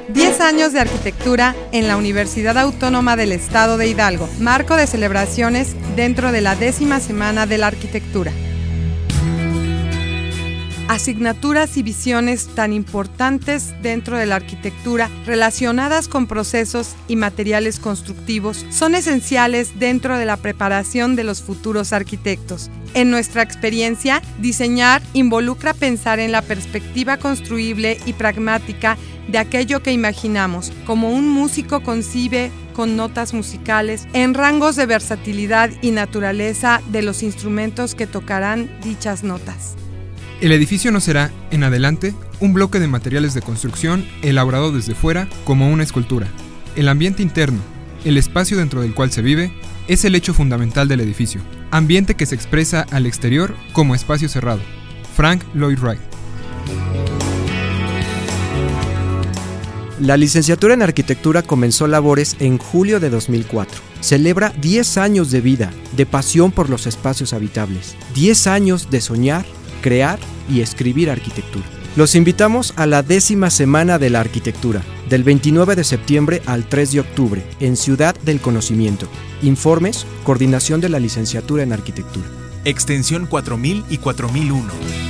10 años de arquitectura en la Universidad Autónoma del Estado de Hidalgo, marco de celebraciones dentro de la 10ª Semana de la Arquitectura. Asignaturas y visiones tan importantes dentro de la arquitectura relacionadas con procesos y materiales constructivos son esenciales dentro de la preparación de los futuros arquitectos. En nuestra experiencia, diseñar involucra pensar en la perspectiva construible y pragmática de aquello que imaginamos, como un músico concibe con notas musicales en rangos de versatilidad y naturaleza de los instrumentos que tocarán dichas notas. El edificio no será, en adelante, un bloque de materiales de construcción elaborado desde fuera como una escultura. El ambiente interno, el espacio dentro del cual se vive, es el hecho fundamental del edificio. Ambiente que se expresa al exterior como espacio cerrado. Frank Lloyd Wright. La licenciatura en arquitectura comenzó labores en julio de 2004. Celebra 10 años de vida, de pasión por los espacios habitables. 10 años de soñar, crear y escribir arquitectura. Los invitamos a la 10ª Semana de la Arquitectura, del 29 de septiembre al 3 de octubre, en Ciudad del Conocimiento. Informes, Coordinación de la Licenciatura en Arquitectura. Extensión 4000 y 4001.